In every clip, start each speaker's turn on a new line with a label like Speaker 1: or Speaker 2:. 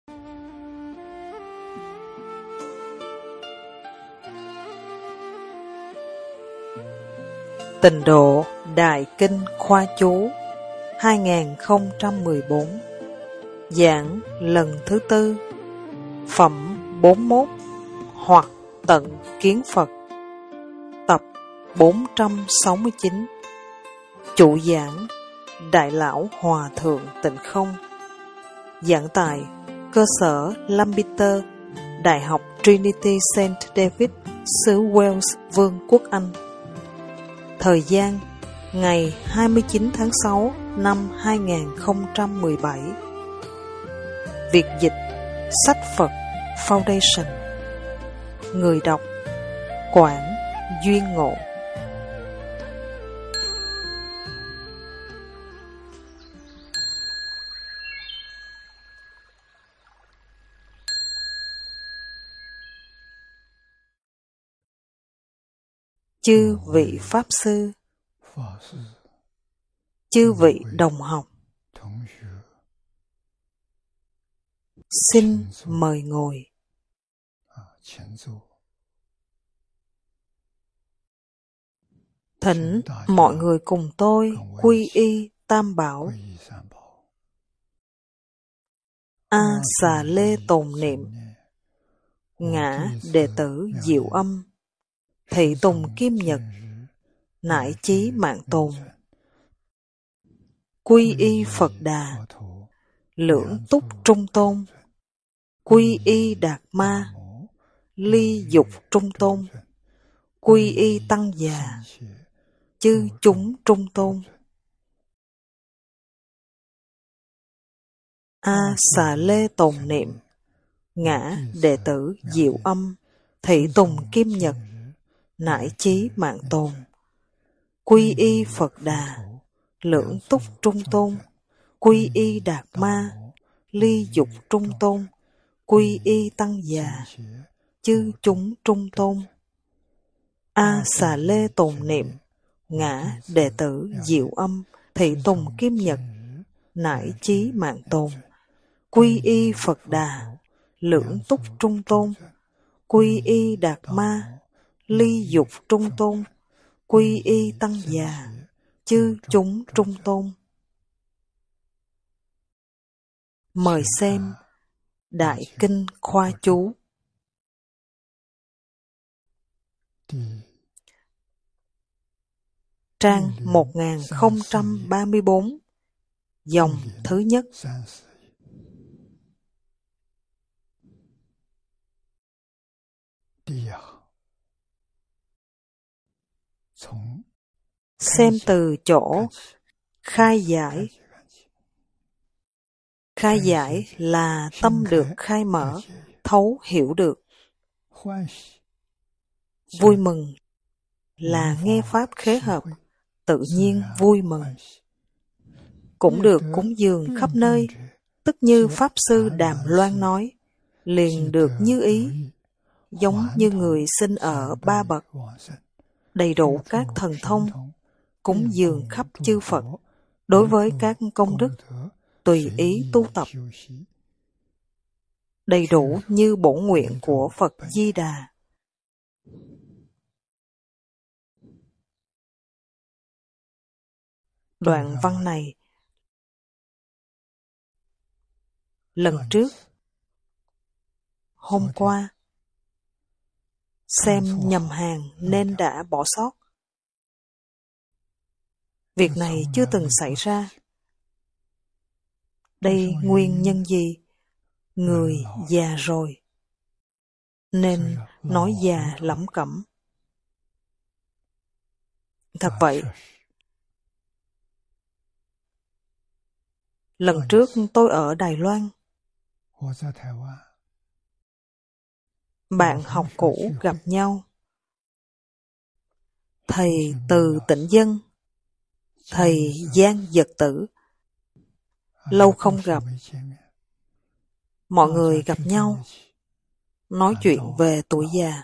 Speaker 1: Tịnh độ Đại Kinh Khoa Chú 2014. Giảng lần thứ tư. Phẩm 41 hoặc tận kiến Phật. Tập 469. Chủ giảng Đại Lão Hòa Thượng Tịnh Không. Giảng tại cơ sở Lampeter, Đại học Trinity St. David, xứ Wales, Vương quốc Anh. Thời gian ngày 29 tháng 6 năm 2017. Việc dịch Sách Phật Foundation. Người đọc Quảng Duyên Ngộ. Chư vị Pháp Sư, chư vị đồng học, xin mời ngồi. Thỉnh mọi người cùng tôi quy y Tam Bảo. A Xà Lê tồn niệm. Ngã đệ tử Diệu Âm. Thị tùng Kim Nhật. Nại chí mạng tồn. Quy y Phật Đà. Lưỡng túc trung tôn. Quy y Đạt Ma. Ly dục trung tôn. Quy y Tăng Già. Chư chúng trung tôn. A Xà Lê tồn niệm. Ngã đệ tử Diệu Âm. Thị tùng Kim Nhật. Nại chí mạng tồn. Quy y Phật Đà. Lưỡng túc trung tôn. Quy y Đạt Ma. Ly dục trung tôn. Quy y Tăng Già. Chư chúng trung tôn. A Xà Lê tồn niệm. Ngã đệ tử Diệu Âm. Thị tùng Kim Nhật. Nại chí mạng tồn. Quy y Phật Đà. Lưỡng túc trung tôn. Quy y Đạt Ma. Ly dục trung tôn. Quy y Tăng Già. Chư chúng trung tôn. Mời xem Đại Kinh Khoa Chú. Trang 1034. Dòng thứ nhất. Xem từ chỗ khai giải. Khai giải là tâm được khai mở, thấu hiểu được. Vui mừng là nghe Pháp khế hợp, tự nhiên vui mừng. Cũng được cúng dường khắp nơi, tức như Pháp Sư Đàm Loan nói, liền được như ý, giống như người sinh ở ba bậc, đầy đủ các thần thông, cúng dường khắp chư Phật, đối với các công đức, tùy ý tu tập. Đầy đủ như bổn nguyện của Phật Di Đà. Đoạn văn này lần trước, hôm qua, xem nhầm hàng nên đã bỏ sót. Việc này chưa từng xảy ra. Đây nguyên nhân gì? Người già rồi, nên nói già lẩm cẩm. Thật vậy. Lần trước tôi ở Đài Loan. Bạn học cũ gặp nhau. Thầy Từ Tịnh Dân, thầy Giang Dật Tử. Lâu không gặp. Mọi người gặp nhau, nói chuyện về tuổi già.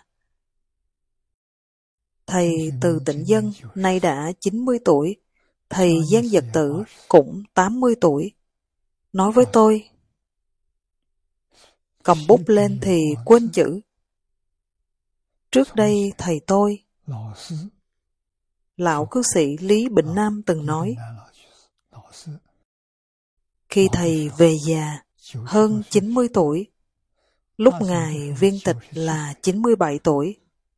Speaker 1: Thầy Từ Tịnh Dân nay đã 90 tuổi, thầy Giang Dật Tử cũng 80 tuổi. Nói với tôi, cầm bút lên thì quên chữ. Trước đây thầy tôi, lão cư sĩ Lý Bỉnh Nam từng nói, khi thầy về già, hơn 90 tuổi, lúc ngài viên tịch là 97 tuổi.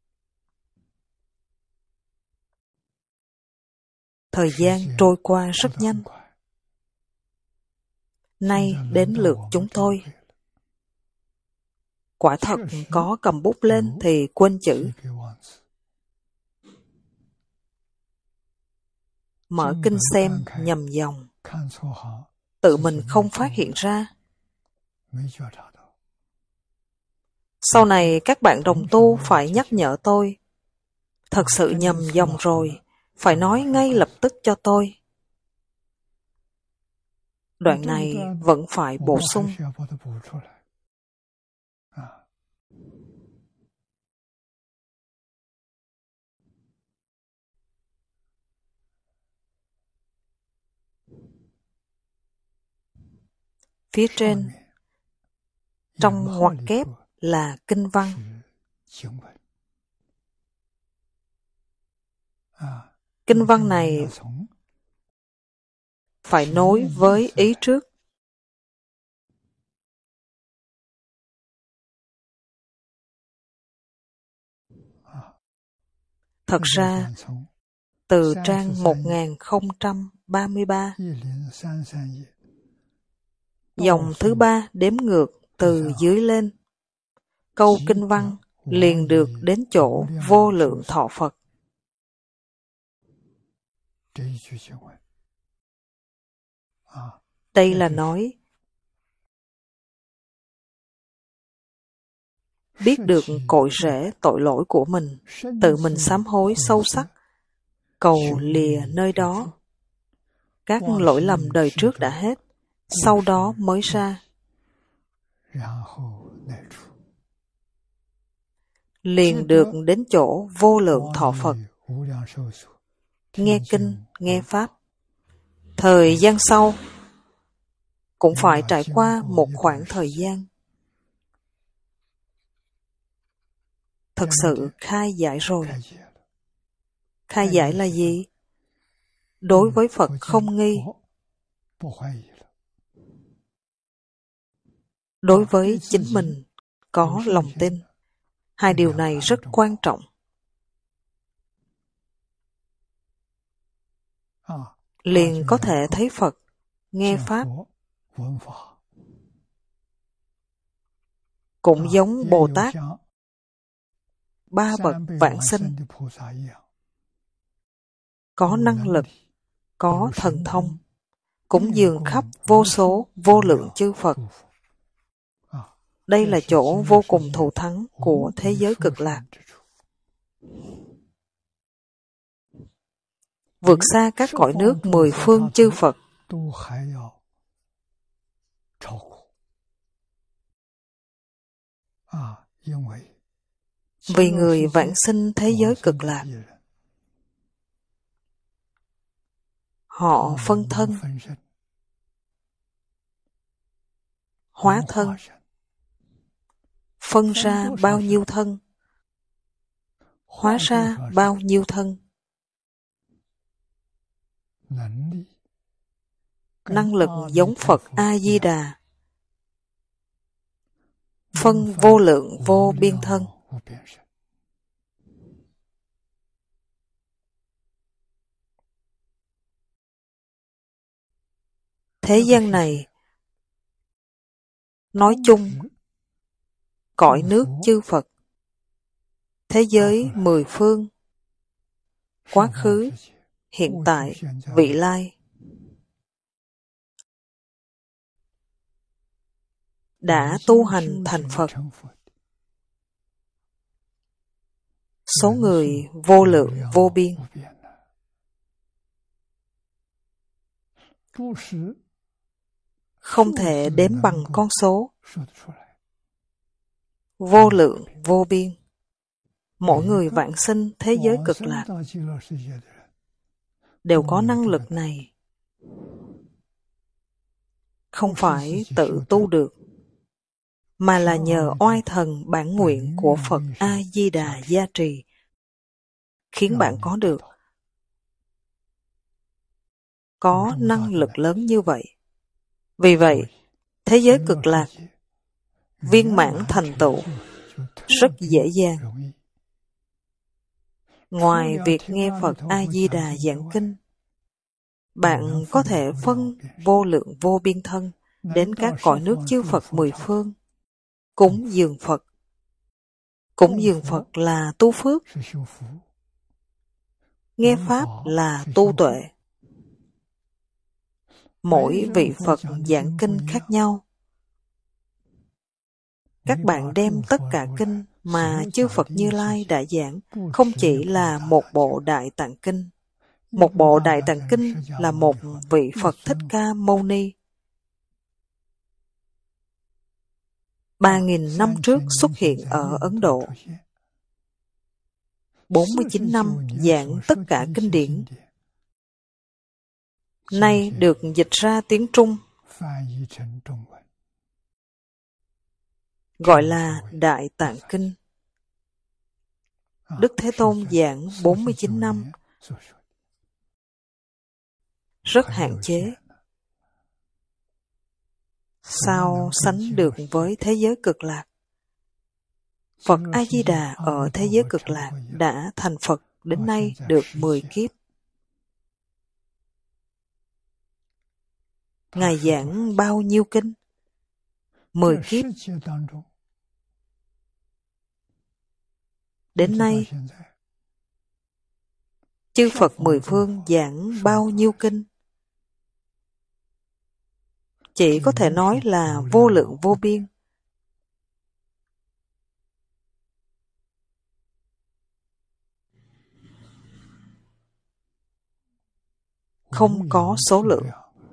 Speaker 1: Thời gian trôi qua rất nhanh. Nay đến lượt chúng tôi. Quả thật có cầm bút lên thì quên chữ. Mở kinh xem nhầm dòng, tự mình không phát hiện ra. Sau này các bạn đồng tu phải nhắc nhở tôi. Thật sự nhầm dòng rồi, phải nói ngay lập tức cho tôi. Đoạn này vẫn phải bổ sung. Phía trên, trong ngoặc kép là kinh văn. Kinh văn này phải nối với ý trước. Thật ra, từ trang 1033, dòng thứ 3 đếm ngược từ dưới lên, câu kinh văn liền được đến chỗ vô lượng thọ Phật. Đây là nói biết được cội rễ tội lỗi của mình, tự mình sám hối sâu sắc, cầu lìa nơi đó. Các lỗi lầm đời trước đã hết, sau đó mới ra. Liền được đến chỗ vô lượng thọ Phật. Nghe kinh, nghe Pháp. Thời gian sau, cũng phải trải qua một khoảng thời gian. Thật sự khai giải rồi. Khai giải là gì? Đối với Phật không nghi. Đối với chính mình có lòng tin. Hai điều này rất quan trọng. Liền có thể thấy Phật, nghe Pháp. Cũng giống Bồ Tát, ba bậc vãng sinh, có năng lực, có thần thông, cũng dường khắp vô số, vô lượng chư Phật. Đây là chỗ vô cùng thù thắng của thế giới cực lạc. Vượt xa các cõi nước 10 phương chư Phật. Vì người vãng sinh thế giới cực lạc, họ phân thân, hóa thân, phân ra bao nhiêu thân, hóa ra bao nhiêu thân. Năng lực giống Phật A-di-đà, phân vô lượng vô biên thân. Thế gian này, nói chung, cõi nước chư Phật, thế giới 10 phương, quá khứ, hiện tại, vị lai, đã tu hành thành Phật. Số người vô lượng vô biên. Không thể đếm bằng con số. Vô lượng vô biên. Mỗi người vãng sinh thế giới cực lạc đều có năng lực này. Không phải tự tu được. mà là nhờ oai thần bản nguyện của Phật A-di-đà gia trì, khiến bạn có năng lực lớn như vậy. Vì vậy, thế giới cực lạc viên mãn thành tựu rất dễ dàng. Ngoài việc nghe Phật A-di-đà giảng kinh, bạn có thể phân vô lượng vô biên thân đến các cõi nước chư Phật mười phương, cúng dường Phật. Cúng dường Phật là tu phước, nghe Pháp là tu tuệ. Mỗi vị Phật giảng kinh khác nhau. Các bạn đem tất cả kinh mà chư Phật Như Lai đã giảng, không chỉ là một bộ Đại Tạng Kinh. Một bộ Đại Tạng Kinh là một vị Phật Thích Ca Mâu Ni. 3.000 năm trước xuất hiện ở Ấn Độ. 49 năm giảng tất cả kinh điển. Nay được dịch ra tiếng Trung, gọi là Đại Tạng Kinh. Đức Thế Tôn giảng 49 năm, rất hạn chế. Sao sánh được với thế giới cực lạc? Phật A-di-đà ở thế giới cực lạc đã thành Phật đến nay được 10 kiếp. Ngài giảng bao nhiêu kinh? 10 kiếp. Đến nay, chư Phật mười phương giảng bao nhiêu kinh? Chỉ có thể nói là vô lượng vô biên. Không có số lượng.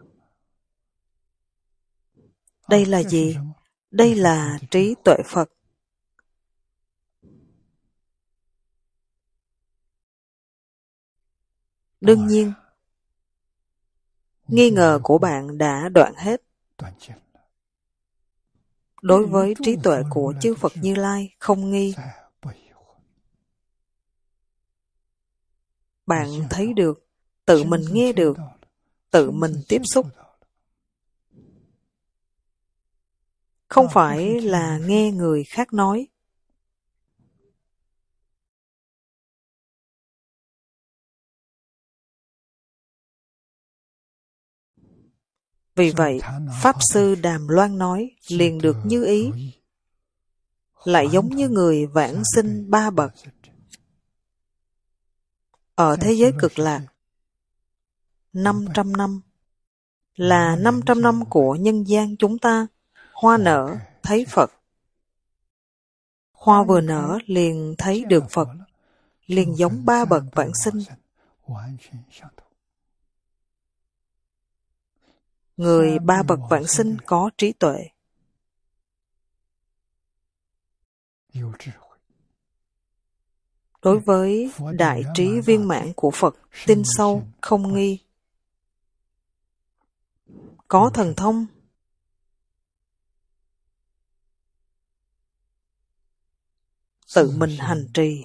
Speaker 1: Đây là gì? Đây là trí tuệ Phật. Đương nhiên, nghi ngờ của bạn đã đoạn hết. Đối với trí tuệ của chư Phật Như Lai không nghi. Bạn thấy được, tự mình nghe được, tự mình tiếp xúc. Không phải là nghe người khác nói. Vì vậy, Pháp Sư Đàm Loan nói liền được như ý, lại giống như người vãng sinh 3 bậc. Ở thế giới cực lạc, 500 năm là 500 năm của nhân gian chúng ta. Hoa nở thấy Phật. Hoa vừa nở liền thấy được Phật, liền giống 3 bậc vãng sinh. Người 3 bậc vãng sinh có trí tuệ. Đối với đại trí viên mãn của Phật, tin sâu, không nghi. Có thần thông. Tự mình hành trì.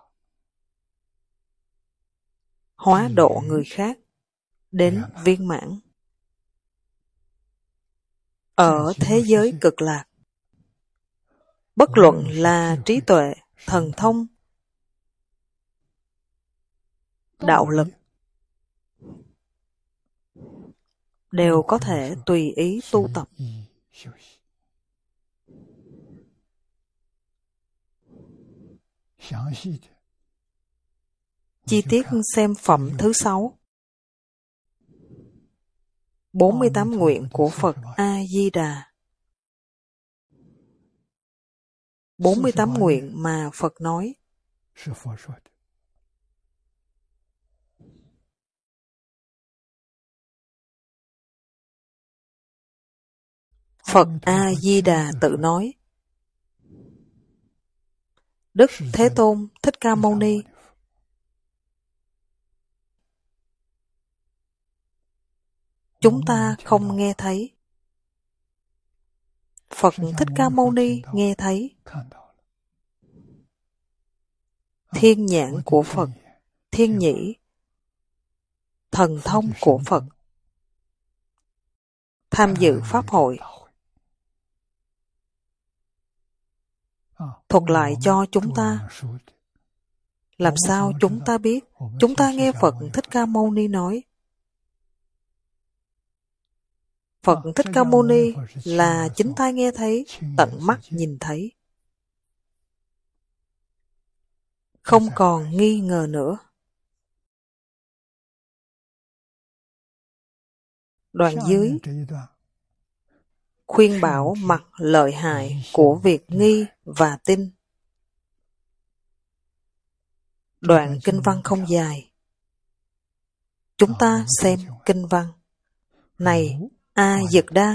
Speaker 1: Hóa độ người khác đến viên mãn. Ở thế giới cực lạc, bất luận là trí tuệ, thần thông, đạo lực, đều có thể tùy ý tu tập. Chi tiết xem phẩm thứ 6. 48 nguyện của Phật A-di-đà. 48 nguyện mà Phật nói. Phật A-di-đà tự nói. Đức Thế Tôn Thích Ca Mâu Ni chúng ta không nghe thấy. Phật Thích Ca Mâu Ni nghe thấy. Thiên nhãn của Phật, thiên nhĩ, thần thông của Phật. Tham dự Pháp hội. Thuật lại cho chúng ta. Làm sao chúng ta biết? Chúng ta nghe Phật Thích Ca Mâu Ni nói. Phật Thích Ca Mâu Ni là chính tai nghe thấy, tận mắt nhìn thấy. Không còn nghi ngờ nữa. Đoạn dưới khuyên bảo mặt lợi hại của việc nghi và tin. Đoạn kinh văn không dài. Chúng ta xem kinh văn. Này A Dật Đa.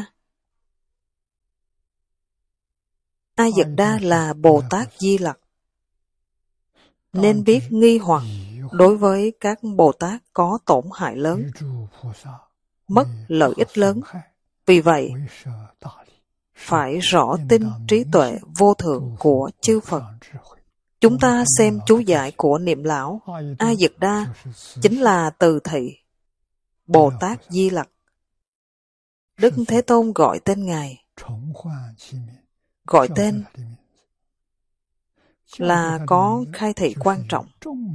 Speaker 1: A Dật Đa là Bồ Tát Di Lặc. Nên biết nghi hoặc đối với các Bồ Tát có tổn hại lớn, mất lợi ích lớn. Vì vậy, phải rõ tin trí tuệ vô thượng của chư Phật. Chúng ta xem chú giải của Niệm Lão. A Dật Đa chính là từ thị Bồ Tát Di Lặc. Đức Thế Tôn gọi tên Ngài. Gọi tên là có khai thị quan trọng.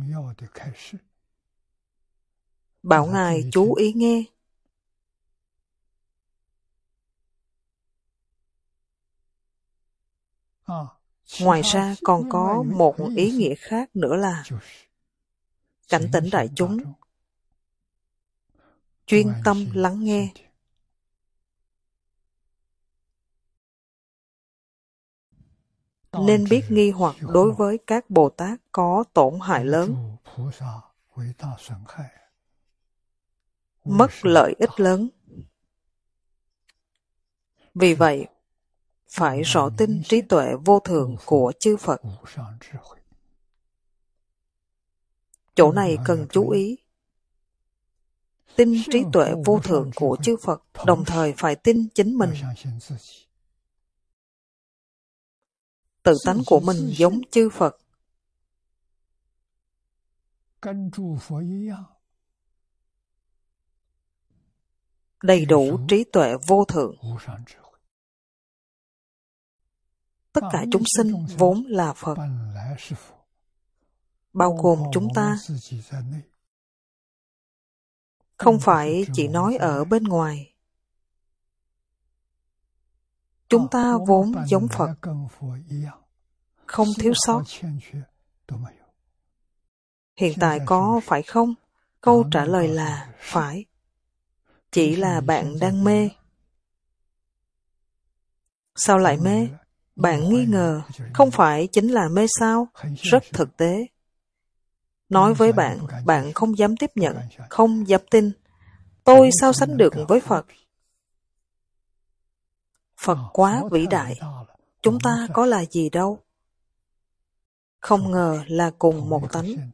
Speaker 1: Bảo Ngài chú ý nghe. Ngoài ra còn có một ý nghĩa khác nữa là cảnh tỉnh đại chúng chuyên tâm lắng nghe. Nên biết nghi hoặc đối với các Bồ Tát có tổn hại lớn, mất lợi ích lớn. Vì vậy, phải rõ tin trí tuệ vô thượng của chư Phật. Chỗ này cần chú ý. Tin trí tuệ vô thượng của chư Phật, đồng thời phải tin chính mình. Tự tánh của mình giống chư Phật. Đầy đủ trí tuệ vô thượng. Tất cả chúng sinh vốn là Phật, bao gồm chúng ta. Không phải chỉ nói ở bên ngoài. Chúng ta vốn giống Phật, không thiếu sót. Hiện tại có phải không? Câu trả lời là phải. Chỉ là bạn đang mê. Sao lại mê? Bạn nghi ngờ, không phải chính là mê sao? Rất thực tế. Nói với bạn, bạn không dám tiếp nhận, không dám tin. Tôi sao sánh được với Phật? Phật quá vĩ đại. Chúng ta có là gì đâu? Không ngờ là cùng một tánh.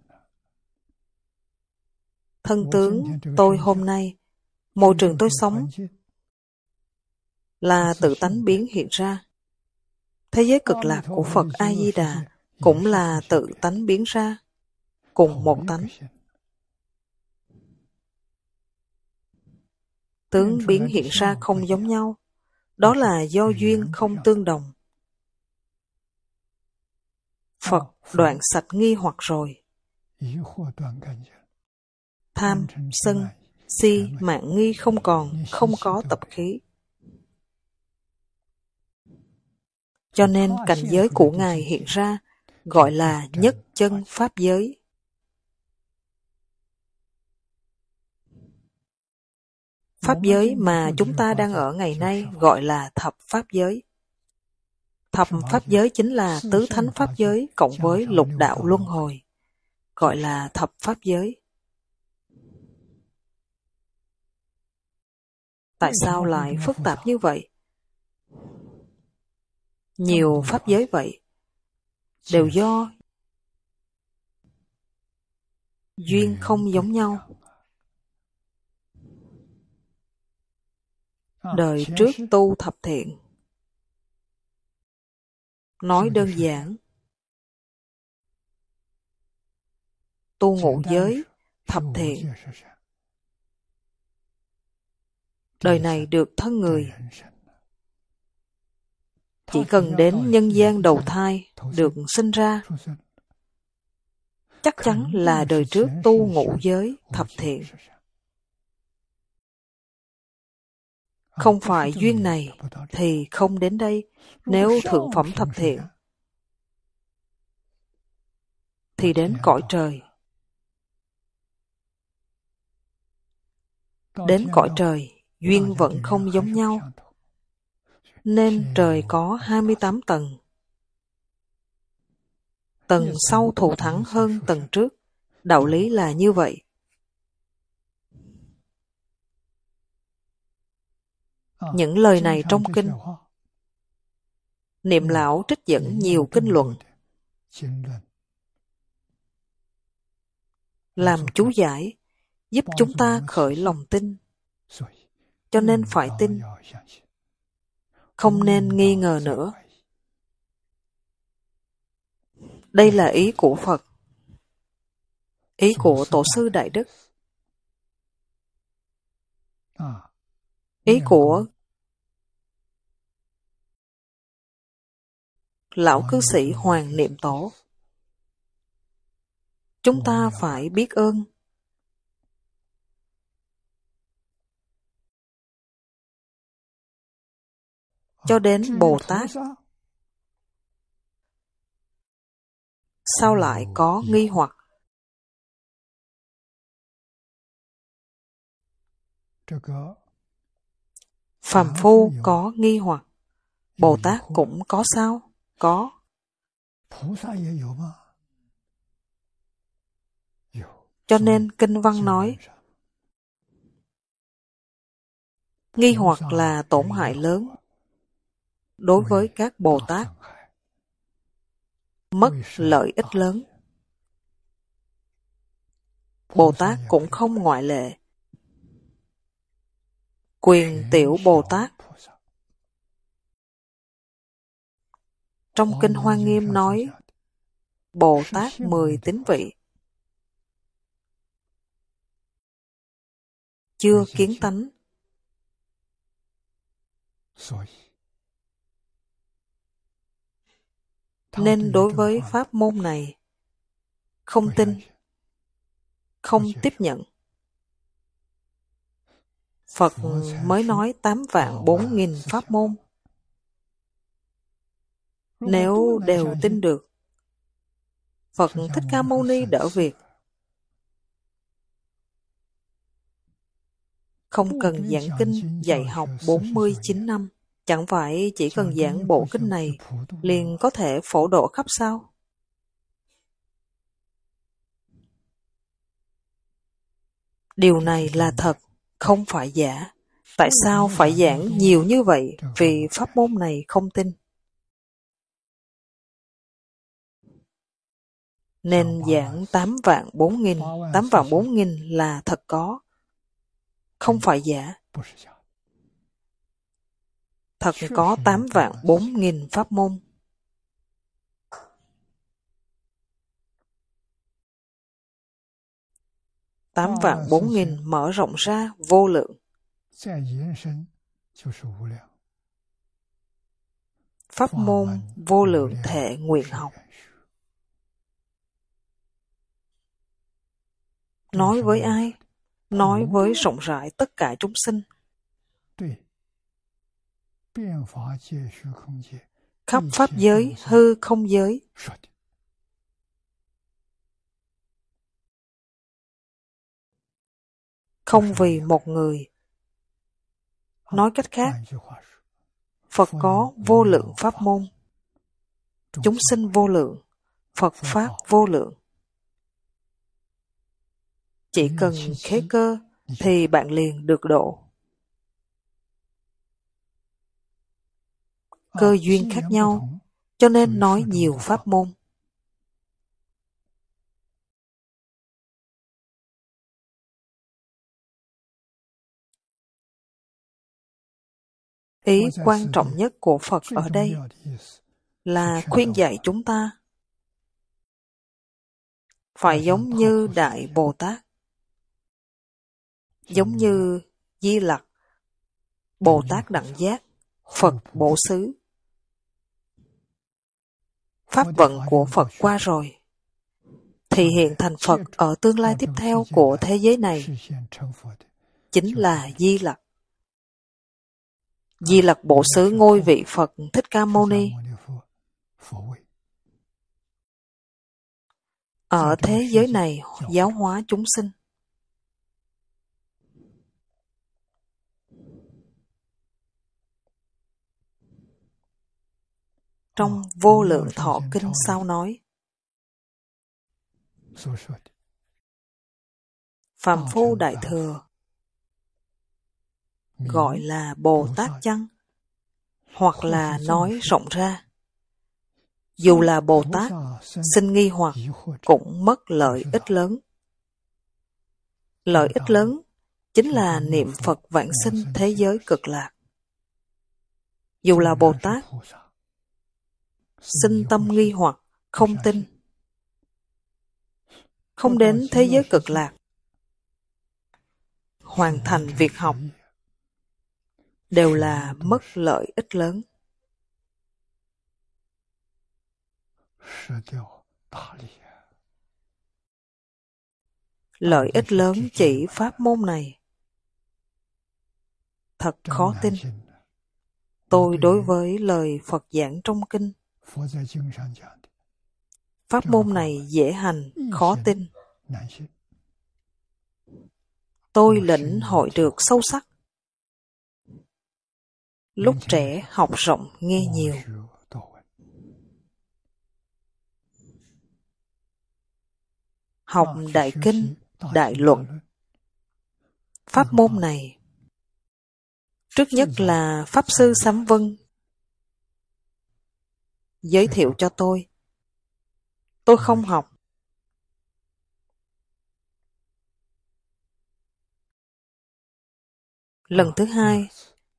Speaker 1: Thân tướng tôi hôm nay, môi trường tôi sống, là tự tánh biến hiện ra. Thế giới cực lạc của Phật A-di-đà cũng là tự tánh biến ra, cùng một tánh. Tướng biến hiện ra không giống nhau, đó là do duyên không tương đồng. Phật đoạn sạch nghi hoặc rồi. Tham, sân, si, mạn nghi không còn, không có tập khí. Cho nên cảnh giới của Ngài hiện ra gọi là nhất chân pháp giới. Pháp giới mà chúng ta đang ở ngày nay gọi là thập pháp giới. Thập pháp giới chính là tứ thánh pháp giới cộng với lục đạo luân hồi, gọi là thập pháp giới. Tại sao lại phức tạp như vậy? Nhiều pháp giới vậy, đều do duyên không giống nhau. Đời trước tu thập thiện, Nói đơn giản, tu ngũ giới, thập thiện, đời này được thân người. Chỉ cần đến nhân gian đầu thai, được sinh ra, chắc chắn là đời trước tu ngũ giới, thập thiện. Không phải duyên này thì không đến đây. Nếu thượng phẩm thập thiện thì đến cõi trời. Đến cõi trời, duyên vẫn không giống nhau. Nên trời có 28 tầng. Tầng sau thù thắng hơn tầng trước. Đạo lý là như vậy. Những lời này trong kinh, Niệm Lão trích dẫn nhiều kinh luận, làm chú giải, giúp chúng ta khởi lòng tin. Cho nên phải tin, không nên nghi ngờ nữa. Đây là ý của Phật, ý của Tổ sư Đại Đức, ý của Lão cư sĩ Hoàng Niệm Tổ. Chúng ta phải biết ơn. Cho đến Bồ Tát, sao lại có nghi hoặc? Phàm phu có nghi hoặc, Bồ Tát cũng có sao? Có. Cho nên kinh văn nói, nghi hoặc là tổn hại lớn đối với các Bồ Tát, mất lợi ích lớn. Bồ Tát cũng không ngoại lệ. Quyền tiểu Bồ Tát. Trong kinh Hoa Nghiêm nói, Bồ Tát 10 tín vị, chưa kiến tánh. Nên đối với pháp môn này, không tin, không tiếp nhận. Phật mới nói 8.400.000 pháp môn. Nếu đều tin được, Phật Thích Ca Mâu Ni đỡ việc. Không cần giảng kinh dạy học 49 năm. Chẳng phải chỉ cần giảng bộ kinh này liền có thể phổ độ khắp sao? Điều này là thật, không phải giả. Tại sao phải giảng nhiều như vậy? Vì pháp môn này không tin. Nên giảng 8.400.000. 8.400.000 là thật có, không phải giả. Thật có 8.400.000 pháp môn. Tám vạn 4.000 mở rộng ra vô lượng. Pháp môn vô lượng thể nguyện học. Nói với ai? Nói với rộng rãi tất cả chúng sinh. Khắp pháp giới, hư không giới. Không vì một người. Nói cách khác, Phật có vô lượng pháp môn. Chúng sinh vô lượng, Phật Pháp vô lượng. Chỉ cần khế cơ thì bạn liền được độ. Cơ duyên khác nhau, cho nên nói nhiều pháp môn. Ý quan trọng nhất của Phật ở đây là khuyên dạy chúng ta phải giống như Đại Bồ Tát, giống như Di Lặc, Bồ Tát Đẳng Giác, Phật Bổ Xứ. Pháp vận của Phật qua rồi, thì hiện thành Phật ở tương lai tiếp theo của thế giới này chính là Di Lặc. Di Lặc Bổ Xứ ngôi vị Phật Thích Ca Mâu Ni. Ở thế giới này giáo hóa chúng sinh. Trong Vô Lượng Thọ Kinh sao nói, Phạm Phu Đại Thừa gọi là Bồ Tát chăng, hoặc là nói rộng ra, dù là Bồ Tát, sinh nghi hoặc cũng mất lợi ích lớn. Lợi ích lớn chính là niệm Phật vãng sinh thế giới cực lạc. Dù là Bồ Tát, sinh tâm nghi hoặc, không tin, không đến thế giới cực lạc, hoàn thành việc học, đều là mất lợi ích lớn. Lợi ích lớn chỉ pháp môn này. Thật khó tin. Tôi đối với lời Phật giảng trong kinh, pháp môn này dễ hành, khó tin. Tôi lĩnh hội được sâu sắc. Lúc trẻ học rộng nghe nhiều. Học đại kinh, đại luận. Pháp môn này, trước nhất là Pháp Sư Sám Vân giới thiệu cho tôi. Tôi không học. Lần thứ hai,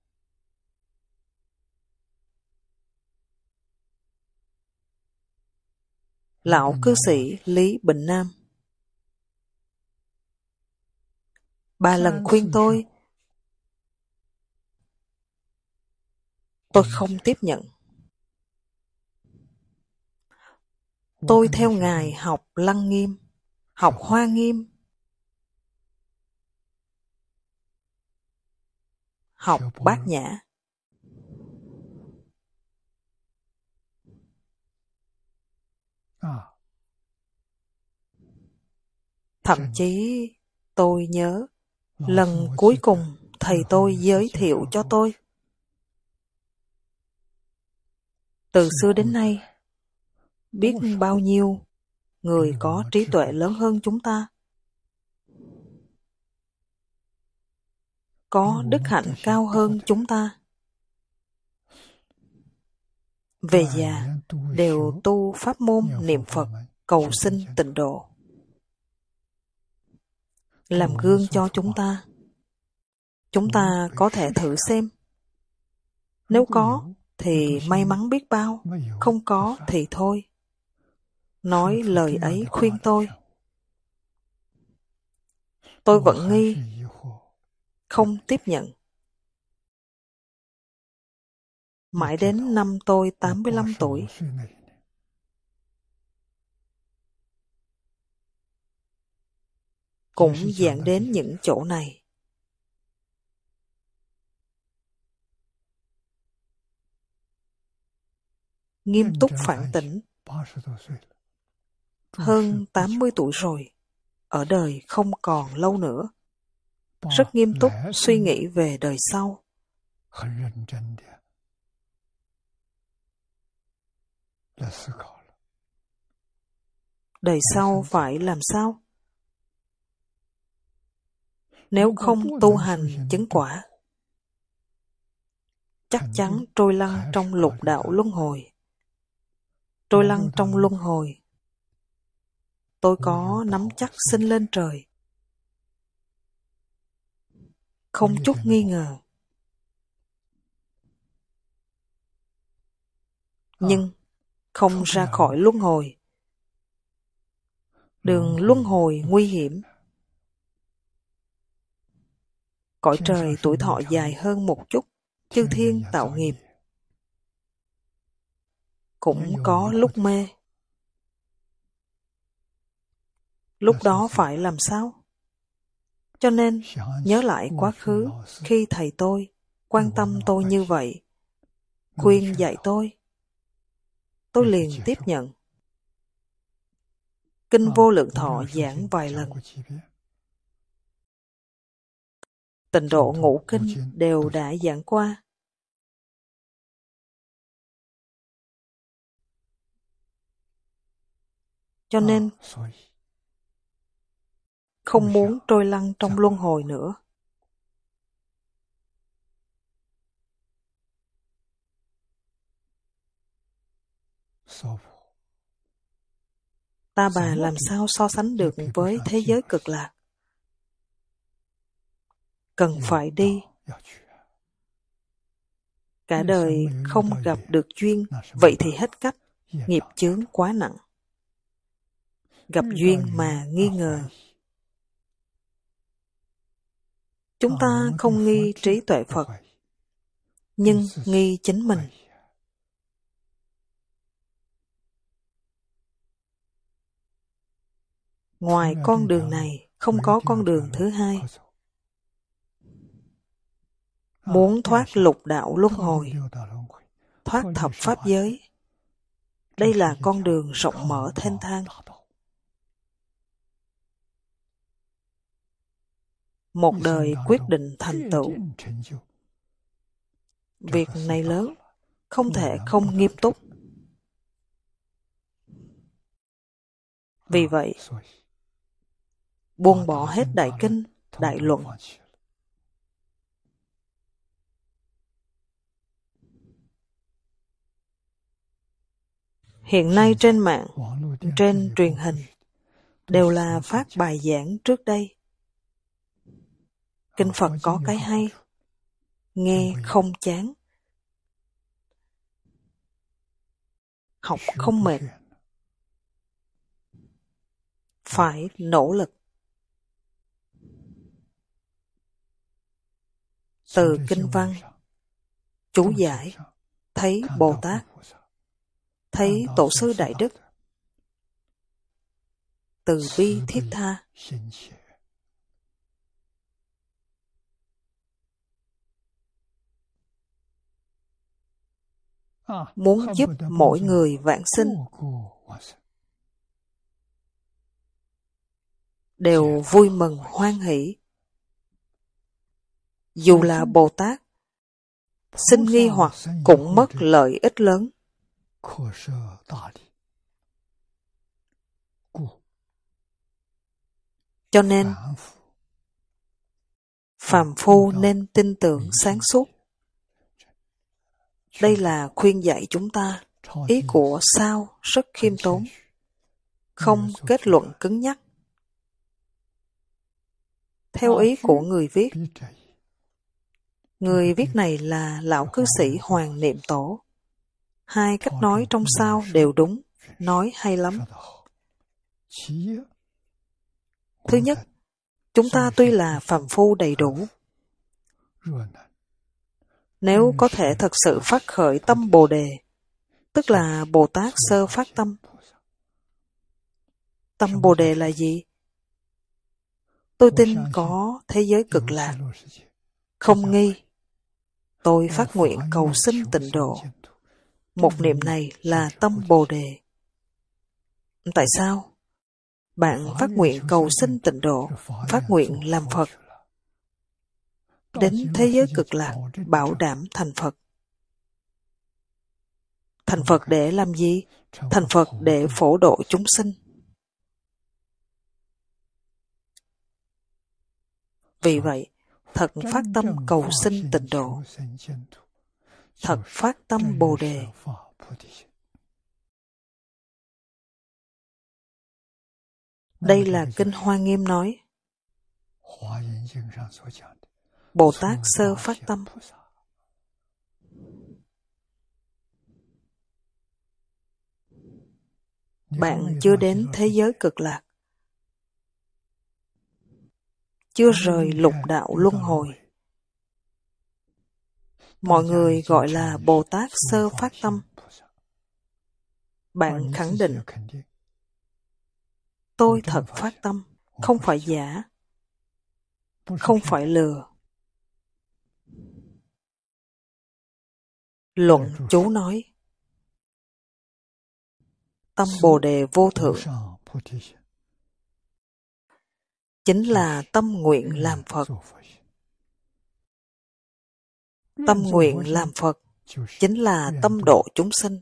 Speaker 1: lão cư sĩ Lý Bình Nam 3 lần khuyên tôi không tiếp nhận. Tôi theo Ngài học Lăng Nghiêm, học Hoa Nghiêm, học Bát Nhã. Thậm chí tôi nhớ lần cuối cùng thầy tôi giới thiệu cho tôi. Từ xưa đến nay, biết bao nhiêu người có trí tuệ lớn hơn chúng ta, có đức hạnh cao hơn chúng ta, về già đều tu pháp môn niệm Phật cầu sinh tịnh độ, làm gương cho chúng ta. Chúng ta có thể thử xem. Nếu có thì may mắn biết bao, không có thì thôi. Nói lời ấy khuyên tôi. Tôi vẫn nghi, không tiếp nhận. Mãi đến năm tôi 85 tuổi, cũng giảng đến những chỗ này. Nghiêm túc phản tỉnh. Hơn 80 tuổi rồi, ở đời không còn lâu nữa. Rất nghiêm túc suy nghĩ về đời sau. Đời sau phải làm sao? Nếu không tu hành chứng quả, chắc chắn trôi lăn trong lục đạo luân hồi. Trôi lăn trong luân hồi, tôi có nắm chắc sinh lên trời. Không chút nghi ngờ. Nhưng không ra khỏi luân hồi. Đường luân hồi nguy hiểm. Cõi trời tuổi thọ dài hơn một chút, chư thiên tạo nghiệp. Cũng có lúc mê. Lúc đó phải làm sao? Cho nên, nhớ lại quá khứ khi thầy tôi quan tâm tôi như vậy, khuyên dạy tôi liền tiếp nhận. Kinh Vô Lượng Thọ giảng vài lần. Tịnh Độ Ngũ Kinh đều đã giảng qua. Cho nên, không muốn trôi lăn trong luân hồi nữa. Ta bà làm sao so sánh được với thế giới cực lạc? Cần phải đi. Cả đời không gặp được duyên, vậy thì hết cách, nghiệp chướng quá nặng. Gặp duyên mà nghi ngờ. Chúng ta không nghi trí tuệ Phật, nhưng nghi chính mình. Ngoài con đường này, không có con đường thứ hai. Muốn thoát lục đạo luân hồi, thoát thập pháp giới, đây là con đường rộng mở thênh thang. Một đời quyết định thành tựu. Việc này lớn, không thể không nghiêm túc. Vì vậy, buông bỏ hết đại kinh, đại luận. Hiện nay trên mạng, trên truyền hình, đều là phát bài giảng trước đây. Kinh Phật có cái hay, nghe không chán, học không mệt, phải nỗ lực. Từ kinh văn, chú giải, thấy Bồ Tát, thấy Tổ sư Đại Đức, từ bi thiết tha. Muốn giúp mỗi người vãng sinh, đều vui mừng hoan hỷ. Dù là Bồ Tát, sinh nghi hoặc cũng mất lợi ích lớn. Cho nên, phàm phu nên tin tưởng sáng suốt. Đây là khuyên dạy chúng ta. Ý của Sao rất khiêm tốn, không kết luận cứng nhắc. Theo ý của người viết, người viết này là lão cư sĩ Hoàng Niệm Tổ. Hai cách nói trong Sao đều đúng, nói hay lắm. Thứ nhất, chúng ta tuy là phàm phu đầy đủ, nếu có thể thật sự phát khởi tâm Bồ Đề, tức là Bồ Tát sơ phát tâm. Tâm Bồ Đề là gì? Tôi tin có thế giới cực lạc, không nghi. Tôi phát nguyện cầu sinh tịnh độ. Một niệm này là tâm Bồ Đề. Tại sao? Bạn phát nguyện cầu sinh tịnh độ, phát nguyện làm Phật. Đến thế giới cực lạc, bảo đảm thành Phật. Thành Phật để làm gì? Thành Phật để phổ độ chúng sinh. Vì vậy, thật phát tâm cầu sinh tịnh độ, thật phát tâm Bồ Đề. Đây là Kinh Hoa Nghiêm nói. Bồ Tát sơ phát tâm. bạn chưa đến thế giới cực lạc, chưa rời lục đạo luân hồi. Mọi người gọi là Bồ Tát sơ phát tâm. Bạn khẳng định, tôi thật phát tâm, không phải giả, không phải lừa. Luận chú nói, tâm Bồ Đề vô thượng chính là tâm nguyện làm Phật. Tâm nguyện làm Phật chính là tâm độ chúng sinh.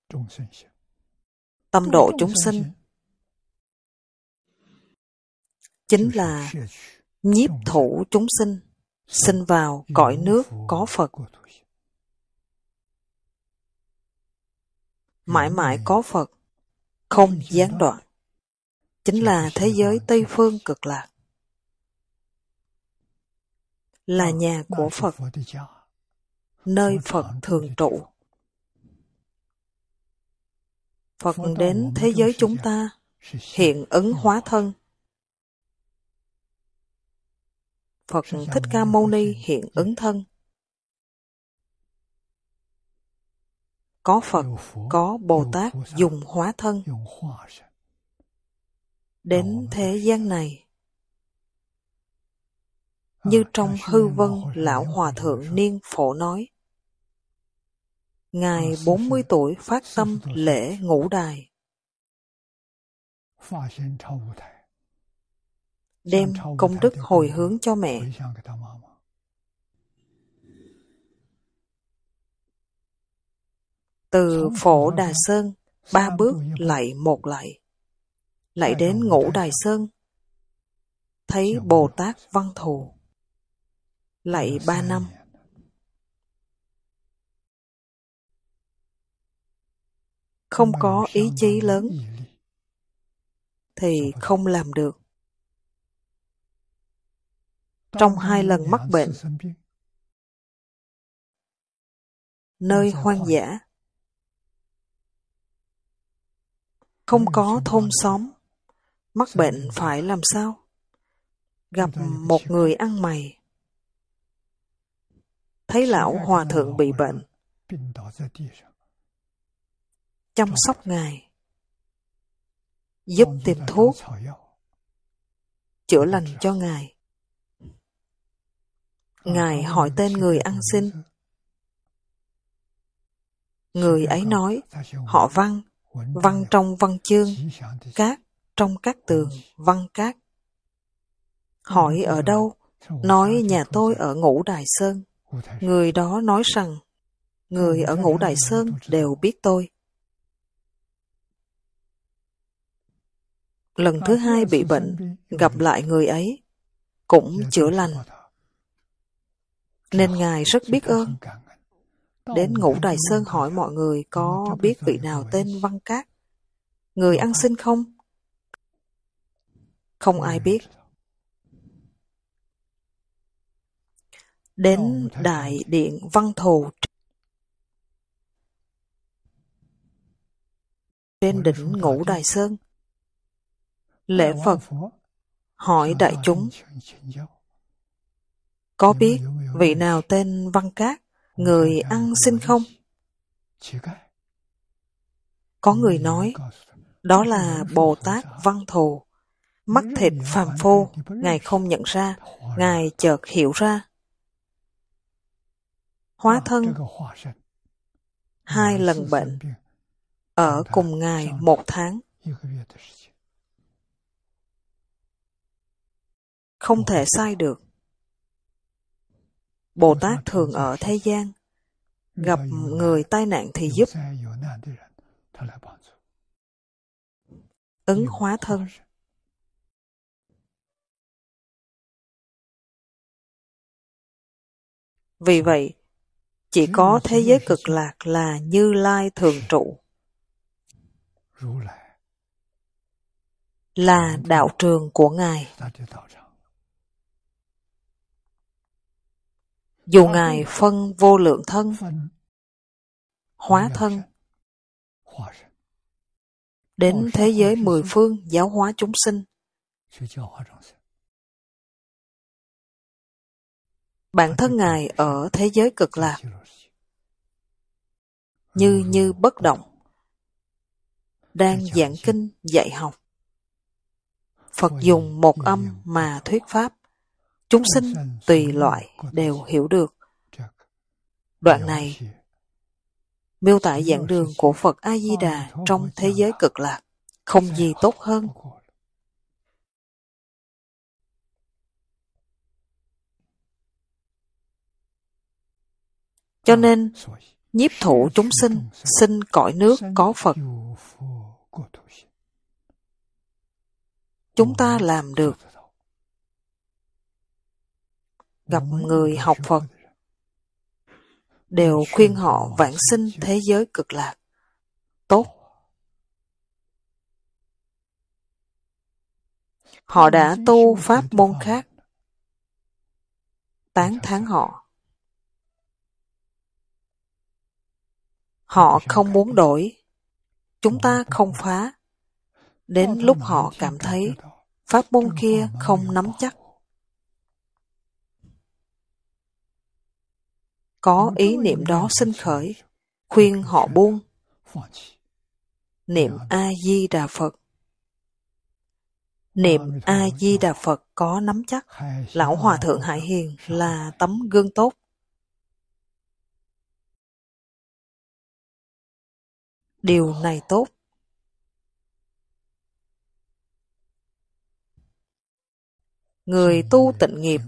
Speaker 1: Tâm độ chúng sinh chính là nhiếp thủ chúng sinh, sinh vào cõi nước có Phật. Mãi mãi có Phật, không gián đoạn, chính là thế giới Tây Phương cực lạc, là nhà của Phật, nơi Phật thường trụ. Phật đến thế giới chúng ta, hiện ứng hóa thân. Phật Thích Ca Mâu Ni hiện ứng thân. Có Phật, có Bồ Tát dùng hóa thân. Đến thế gian này, như trong Hư Vân Lão Hòa Thượng Niên Phổ nói, Ngài 40 tuổi phát tâm lễ ngũ đài, đem công đức hồi hướng cho mẹ. Từ Phổ Đà Sơn, 3 bước lạy một lạy, lạy đến Ngũ Đài Sơn, thấy Bồ Tát Văn Thù, lạy 3 năm. Không có ý chí lớn thì không làm được. Trong 2 lần mắc bệnh, nơi hoang dã, không có thôn xóm, mắc bệnh phải làm sao? Gặp một người ăn mày, thấy lão hòa thượng bị bệnh, chăm sóc ngài, giúp tìm thuốc, chữa lành cho ngài. Ngài hỏi tên người ăn xin. Người ấy nói, họ Văn, văn trong văn chương, cát trong cát tường, văn cát. Hỏi ở đâu? Nói nhà tôi ở Ngũ Đài Sơn. Người đó nói rằng, người ở Ngũ Đài Sơn đều biết tôi. Lần thứ 2 bị bệnh, gặp lại người ấy, cũng chữa lành. Nên Ngài rất biết ơn. Đến Ngũ Đài Sơn hỏi mọi người có biết vị nào tên Văn Cát, người ăn xin không? Không ai biết. Đến Đại Điện Văn Thù, trên đỉnh Ngũ Đài Sơn, lễ Phật, hỏi đại chúng, có biết vị nào tên Văn Cát, người ăn xin không? Có người nói, đó là Bồ Tát Văn Thù, mắt thịt phàm phu, Ngài không nhận ra, Ngài chợt hiểu ra. Hóa thân 2 lần bệnh, ở cùng Ngài 1 tháng. Không thể sai được. Bồ Tát thường ở thế gian, gặp người tai nạn thì giúp. Ứng hóa thân. Vì vậy, chỉ có thế giới cực lạc là Như Lai thường trụ, là đạo trường của Ngài. Dù Ngài phân vô lượng thân, hóa thân, đến thế giới mười phương giáo hóa chúng sinh. Bản thân Ngài ở thế giới cực lạc, như bất động, đang giảng kinh dạy học. Phật dùng một âm mà thuyết pháp, chúng sinh tùy loại đều hiểu được. Đoạn này miêu tả giảng đường của Phật A-di-đà trong thế giới cực lạc, không gì tốt hơn. Cho nên, nhiếp thủ chúng sinh, sinh cõi nước có Phật. Chúng ta làm được. Gặp người học Phật, đều khuyên họ vãng sinh thế giới cực lạc. Tốt. Họ đã tu pháp môn khác. Tán thán họ. Họ không muốn đổi. Chúng ta không phá. Đến lúc họ cảm thấy pháp môn kia không nắm chắc, có ý niệm đó sinh khởi, khuyên họ buông. Niệm A-di-đà Phật. Niệm A-di-đà Phật có nắm chắc. Lão Hòa Thượng Hải Hiền là tấm gương tốt. Điều này tốt. Người tu tịnh nghiệp,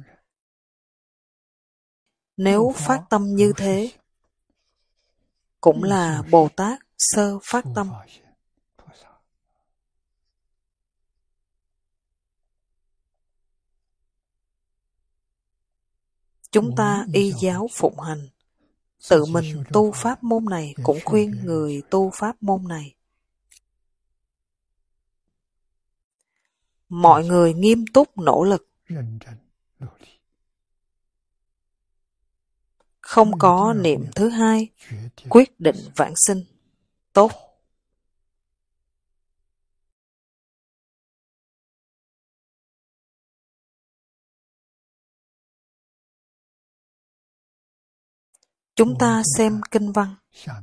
Speaker 1: nếu phát tâm như thế, cũng là Bồ Tát sơ phát tâm. Chúng ta y giáo phụng hành, tự mình tu pháp môn này cũng khuyên người tu pháp môn này. Mọi người nghiêm túc nỗ lực, không có niệm thứ hai, quyết định vãng sinh. Tốt. Chúng ta xem kinh văn.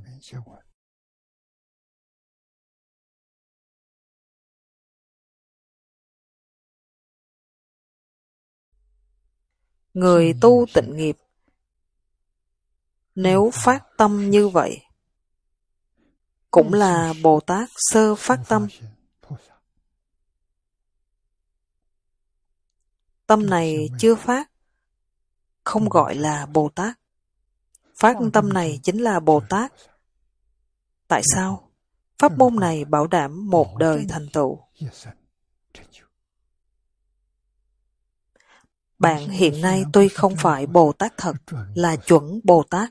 Speaker 1: Người tu tịnh nghiệp, nếu phát tâm như vậy, cũng là Bồ Tát sơ phát tâm. Tâm này chưa phát, không gọi là Bồ Tát. Phát tâm này chính là Bồ Tát. Tại sao? Pháp môn này bảo đảm một đời thành tựu. Bạn hiện nay tuy không phải Bồ Tát thật, là chuẩn Bồ Tát.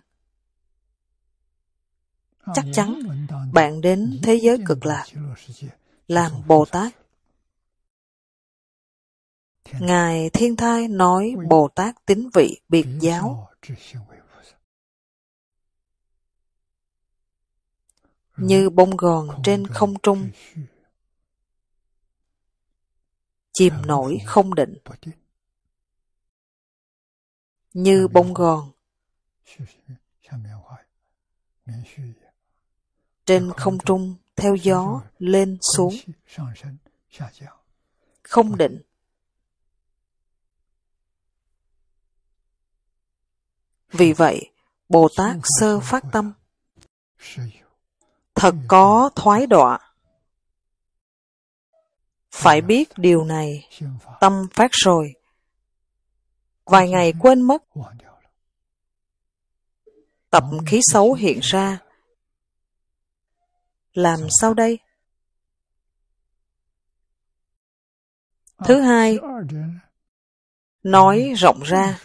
Speaker 1: Chắc chắn bạn đến thế giới cực lạc, làm Bồ Tát. Ngài Thiên Thai nói Bồ Tát tín vị biệt giáo. Như bông gòn trên không trung, chìm nổi không định. Như bông gòn trên không trung theo gió lên xuống, không định. Vì vậy, Bồ Tát sơ phát tâm, thật có thoái đọa. Phải biết điều này, tâm phát rồi, vài ngày quên mất. Tập khí xấu hiện ra. Làm sao đây? Thứ hai, nói rộng ra.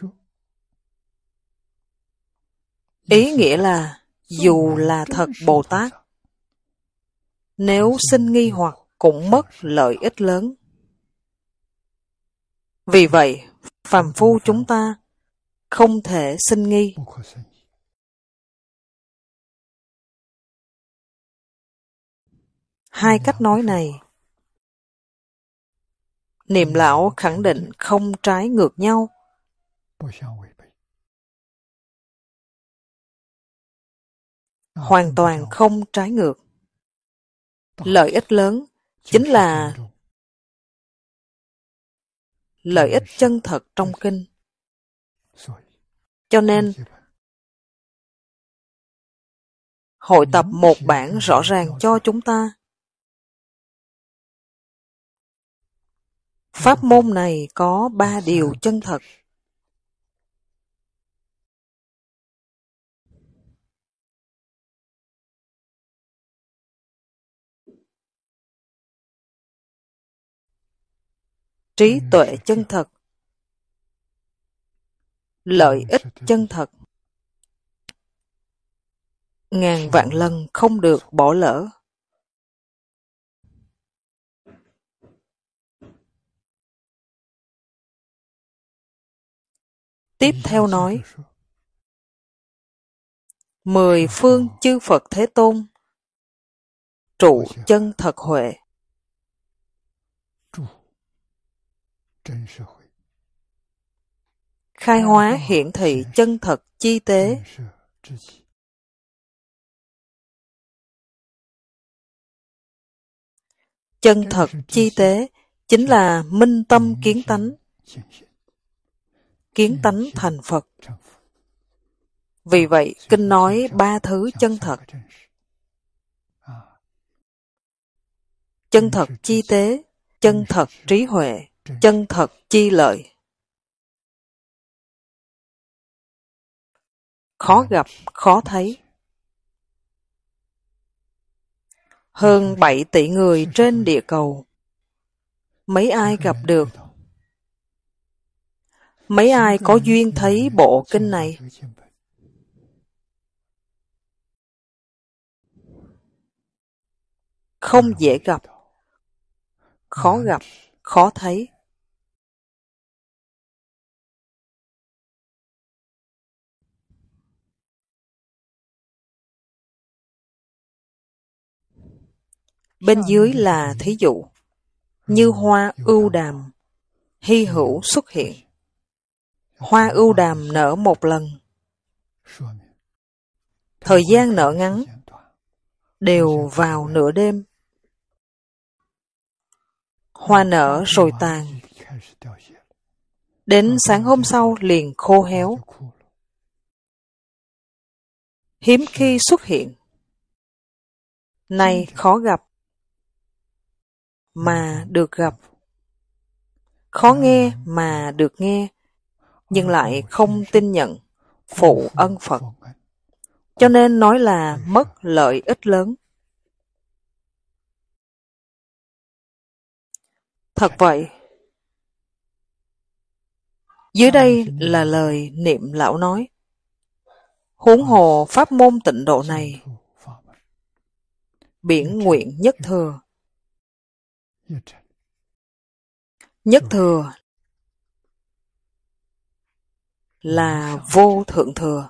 Speaker 1: Ý nghĩa là, dù là thật Bồ Tát, nếu sinh nghi hoặc cũng mất lợi ích lớn. Vì vậy, phàm phu chúng ta không thể sinh nghi. hai cách nói này, Niệm lão khẳng định không trái ngược nhau. Hoàn toàn không trái ngược. Lợi ích lớn chính là lợi ích chân thật trong kinh. Cho nên, hội tập một bản rõ ràng cho chúng ta. Pháp môn này có 3 điều chân thật. Trí tuệ chân thật, lợi ích chân thật, ngàn vạn lần không được bỏ lỡ. Tiếp theo nói, 10 phương chư Phật Thế Tôn, trụ chân thật huệ. Khai hóa hiển thị chân thật chi tế. Chân thật chi tế chính là minh tâm kiến tánh. Kiến tánh thành Phật. Vì vậy, kinh nói 3 thứ chân thật. Chân thật chi tế, chân thật trí huệ, chân thật chi lợi. Khó gặp, khó thấy. Hơn 7 tỷ người trên địa cầu. Mấy ai gặp được? Mấy ai có duyên thấy bộ kinh này? Không dễ gặp, khó thấy. Bên dưới là thí dụ, như hoa ưu đàm, hy hữu xuất hiện. Hoa ưu đàm nở một lần, thời gian nở ngắn, đều vào nửa đêm. Hoa nở rồi tàn, đến sáng hôm sau liền khô héo. Hiếm khi xuất hiện. Nay khó gặp, mà được gặp. Khó nghe mà được nghe, nhưng lại không tin nhận, phụ ân Phật. Cho nên nói là mất lợi ích lớn. Thật vậy. Dưới đây là lời Niệm lão nói. Huống hồ pháp môn tịnh độ này, biển nguyện nhất thừa. Nhất thừa là vô thượng thừa.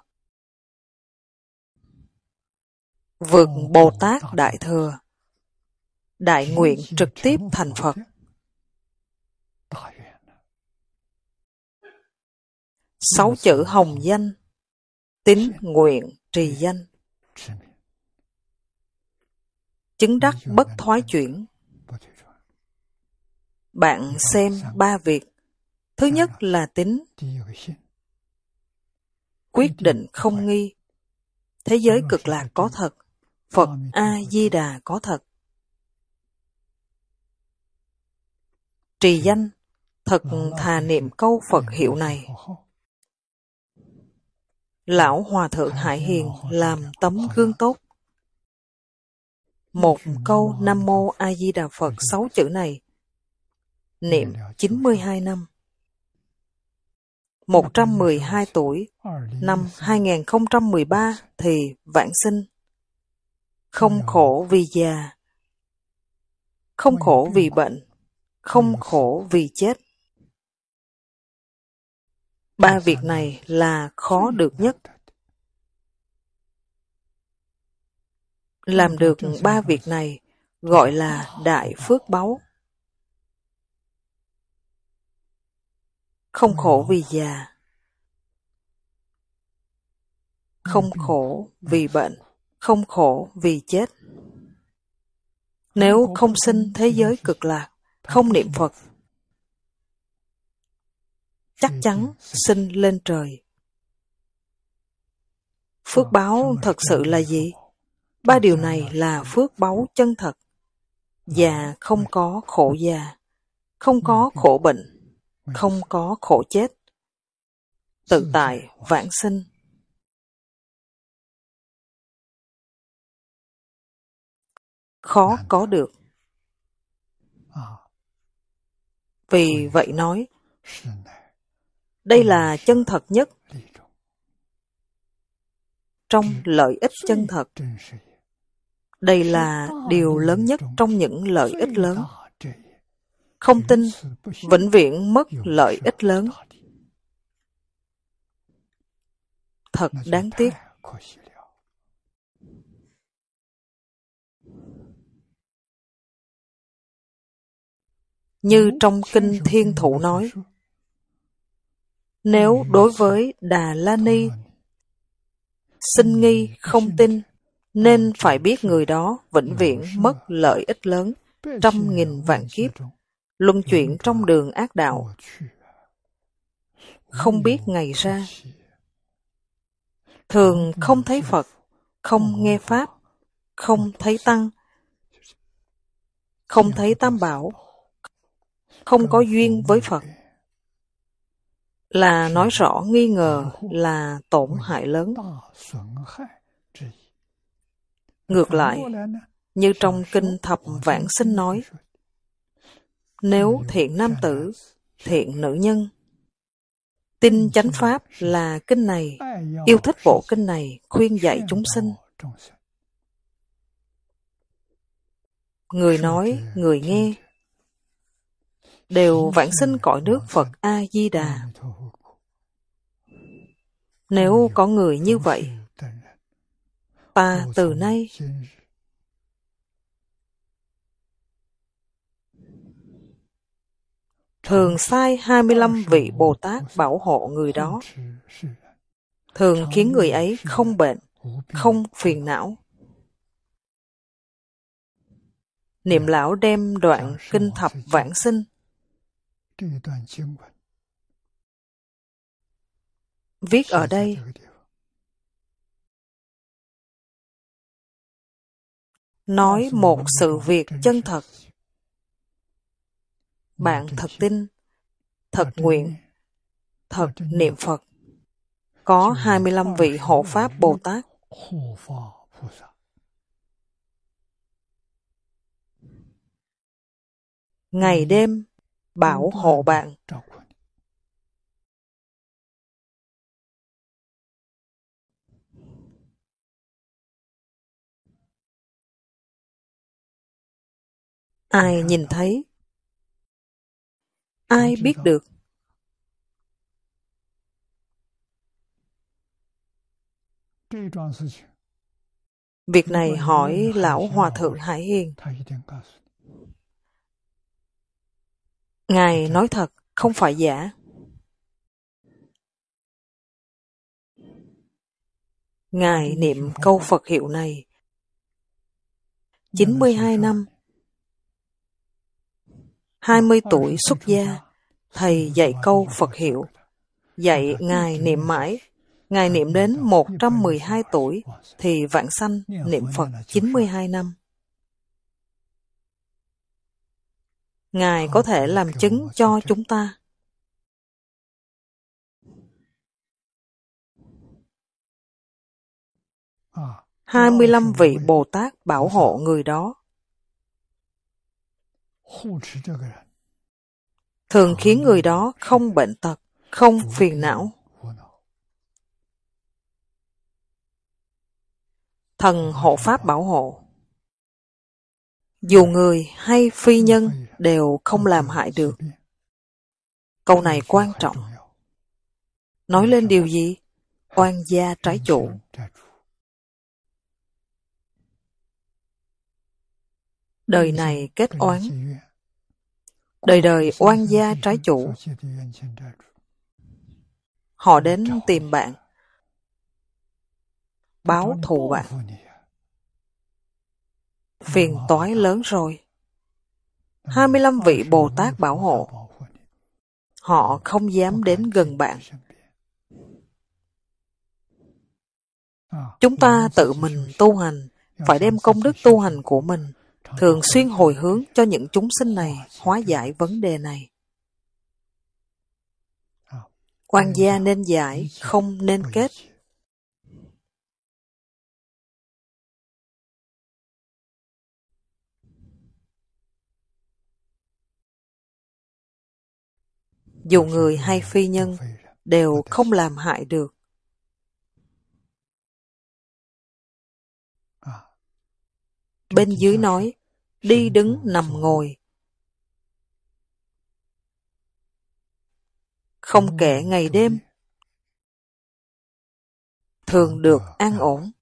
Speaker 1: Vượt Bồ Tát Đại Thừa. Đại nguyện trực tiếp thành Phật. 6 chữ hồng danh, tín nguyện trì danh. Chứng đắc bất thoái chuyển. Bạn xem 3 việc. Thứ nhất là tín. Quyết định không nghi. Thế giới cực lạc có thật. Phật A-di-đà có thật. Trì danh. Thật thà niệm câu Phật hiệu này. Lão Hòa Thượng Hải Hiền làm tấm gương tốt. Một câu Nam Mô A Di Đà Phật 6 chữ này, niệm 92 năm. 112 tuổi, năm 2013 thì vãng sinh. Không khổ vì già, không khổ vì bệnh, không khổ vì chết. 3 việc này là khó được nhất. Làm được 3 việc này, gọi là đại phước báu. Không khổ vì già, không khổ vì bệnh, không khổ vì chết. Nếu không sinh thế giới cực lạc, không niệm Phật, chắc chắn sinh lên trời. Phước báu thật sự là gì? Ba điều này là phước báu chân thật. Già không có khổ già, không có khổ bệnh, không có khổ chết. Tự tại vãng sinh. Khó có được. Vì vậy nói, đây là chân thật nhất trong lợi ích chân thật. Đây là điều lớn nhất trong những lợi ích lớn. Không tin, vĩnh viễn mất lợi ích lớn. Thật đáng tiếc. Như trong Kinh Thiên Thụ nói, nếu đối với Đà La Ni sinh nghi không tin, nên phải biết người đó vĩnh viễn mất lợi ích lớn, trăm nghìn vạn kiếp, luân chuyển trong đường ác đạo, không biết ngày ra. Thường không thấy Phật, không nghe Pháp, không thấy Tăng, không thấy Tam Bảo, không có duyên với Phật, là nói rõ nghi ngờ là tổn hại lớn. Ngược lại, như trong Kinh Thập Vãng Sinh nói, nếu thiện nam tử, thiện nữ nhân, tin chánh pháp là kinh này, yêu thích bộ kinh này, khuyên dạy chúng sinh, người nói, người nghe, đều vãng sinh cõi nước Phật A-di-đà. Nếu có người như vậy, ta từ nay thường sai 25 vị Bồ Tát bảo hộ người đó, thường khiến người ấy không bệnh, không phiền não. Niệm lão đem đoạn Kinh Thập Vãng Sinh viết ở đây, nói một sự việc chân thật. Bạn thật tin, thật nguyện, thật niệm Phật. Có 25 vị hộ Pháp Bồ Tát. Ngày đêm bảo hộ bạn. Ai nhìn thấy? Ai biết được? Việc này hỏi Lão Hòa Thượng Hải Hiền. Ngài nói thật, không phải giả. Ngài niệm câu Phật hiệu này 92 năm. 20 tuổi xuất gia, Thầy dạy câu Phật hiệu, dạy Ngài niệm mãi. Ngài niệm đến 112 tuổi thì vãng sanh niệm Phật 92 năm. Ngài có thể làm chứng cho chúng ta. À, 25 vị Bồ Tát bảo hộ người đó, thường khiến người đó không bệnh tật, không phiền não. Thần hộ Pháp bảo hộ, dù người hay phi nhân đều không làm hại được. Câu này quan trọng. Nói lên điều gì? Oan gia trái chủ. đời này kết oán, đời đời oan gia trái chủ. Họ đến tìm bạn, báo thù bạn. Phiền toái lớn rồi. 25 vị Bồ Tát bảo hộ. Họ không dám đến gần bạn. Chúng ta tự mình tu hành, phải đem công đức tu hành của mình thường xuyên hồi hướng cho những chúng sinh này hóa giải vấn đề này. Oan gia nên giải, không nên kết. Dù người hay phi nhân đều không làm hại được. Bên dưới nói, đi đứng nằm ngồi. Không kể ngày đêm, thường được an ổn.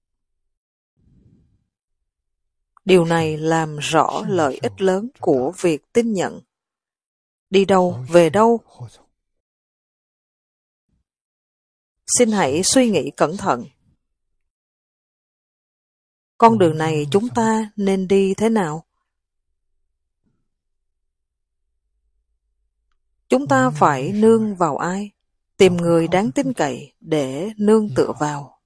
Speaker 1: Điều này làm rõ lợi ích lớn của việc tin nhận. Đi đâu, về đâu? Xin hãy suy nghĩ cẩn thận. Con đường này chúng ta nên đi thế nào? Chúng ta phải nương vào ai? Tìm người đáng tin cậy để nương tựa vào.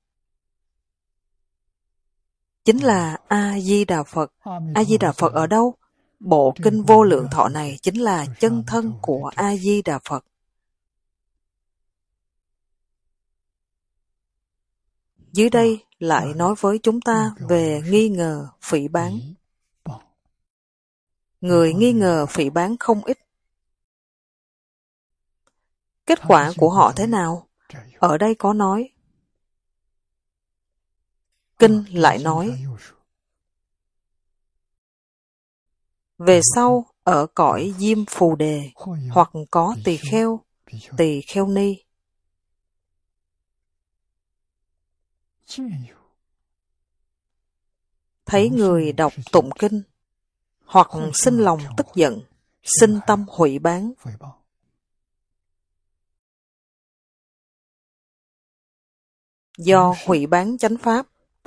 Speaker 1: Chính là A-di-đà Phật. A-di-đà Phật ở đâu? Bộ kinh Vô Lượng Thọ này chính là chân thân của A-di-đà Phật. Dưới đây lại nói với chúng ta về nghi ngờ phỉ báng. Người nghi ngờ phỉ báng không ít. Kết quả của họ thế nào? Ở đây có nói. Kinh lại nói. Về sau, ở cõi Diêm Phù Đề, hoặc có tỳ kheo ni. Thấy người đọc tụng kinh, hoặc sinh lòng tức giận, sinh tâm hủy báng. Do hủy báng chánh pháp,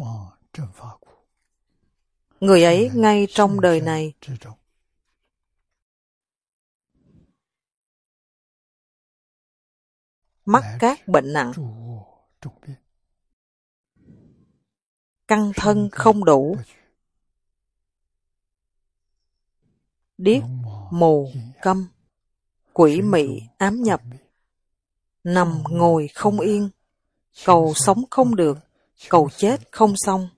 Speaker 1: người ấy ngay trong đời này mắc các bệnh nặng, căn thân không đủ, điếc, mù, câm, quỷ mị ám nhập, nằm ngồi không yên, cầu sống không được, cầu chết không xong.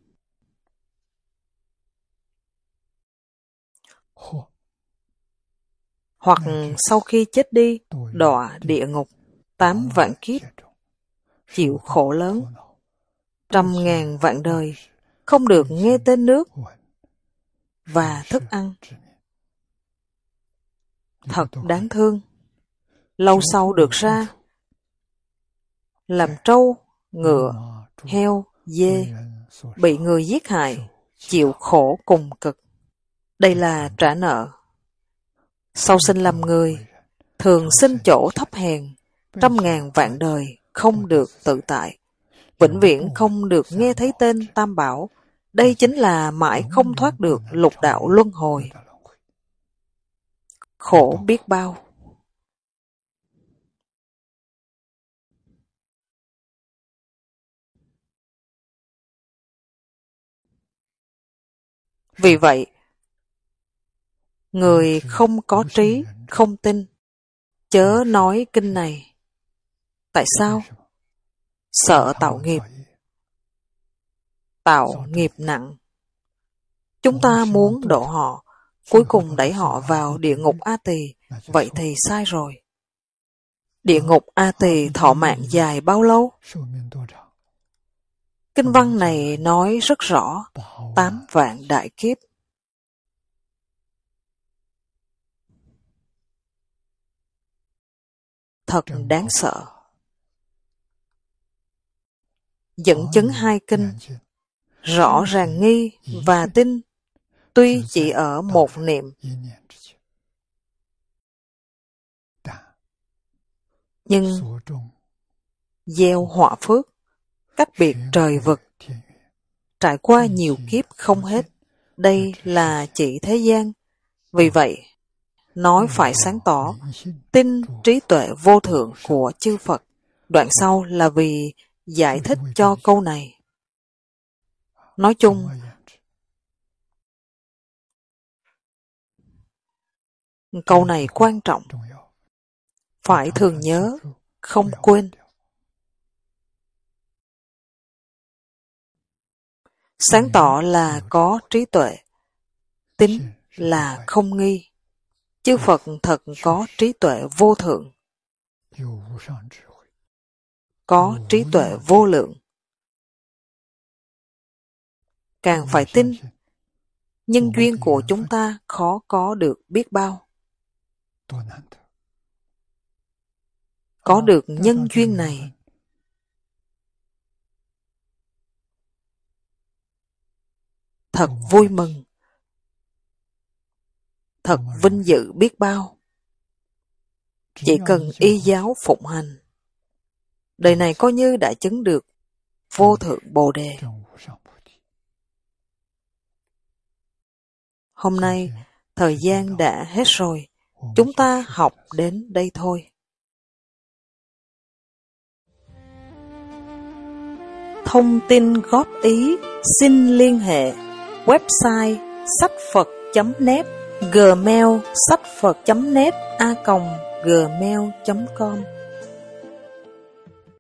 Speaker 1: Hoặc sau khi chết đi, đọa địa ngục 8 vạn kiếp, chịu khổ lớn, 100.000 vạn đời, không được nghe tên nước và thức ăn. Thật đáng thương. Lâu sau được ra, làm trâu, ngựa, heo, dê, bị người giết hại, chịu khổ cùng cực. Đây là trả nợ. Sau sinh làm người, thường sinh chỗ thấp hèn, 100.000 vạn đời, không được tự tại. Vĩnh viễn không được nghe thấy tên Tam Bảo. Đây chính là mãi không thoát được lục đạo luân hồi. Khổ biết bao. Vì vậy, người không có trí, không tin, chớ nói kinh này. Tại sao? Sợ tạo nghiệp. Tạo nghiệp nặng. Chúng ta muốn độ họ, cuối cùng đẩy họ vào địa ngục A Tỳ, vậy thì sai rồi. Địa ngục A Tỳ thọ mạng dài bao lâu? Kinh văn này nói rất rõ, 8 vạn đại kiếp. Thật đáng sợ. Dẫn chứng hai kinh, rõ ràng nghi và tin, tuy chỉ ở một niệm, nhưng gieo họa phước, cách biệt trời vực, trải qua nhiều kiếp không hết. Đây là chỉ thế gian. Vì vậy, nói phải sáng tỏ, tin trí tuệ vô thượng của chư Phật. Đoạn sau là vì giải thích cho câu này. Nói chung, câu này quan trọng, phải thường nhớ, không quên. Sáng tỏ là có trí tuệ, tín là không nghi. Chư Phật thật có trí tuệ vô thượng, có trí tuệ vô lượng. Càng phải tin, nhân duyên của chúng ta khó có được biết bao. Có được nhân duyên này, thật vui mừng, thật vinh dự biết bao. Chỉ cần y giáo phụng hành, đời này coi như đã chứng được vô thượng Bồ Đề. Hôm nay, thời gian đã hết rồi, chúng ta học đến đây thôi. Thông tin góp ý xin liên hệ website sachphật.net, gmail sachphật.net a.gmail.com.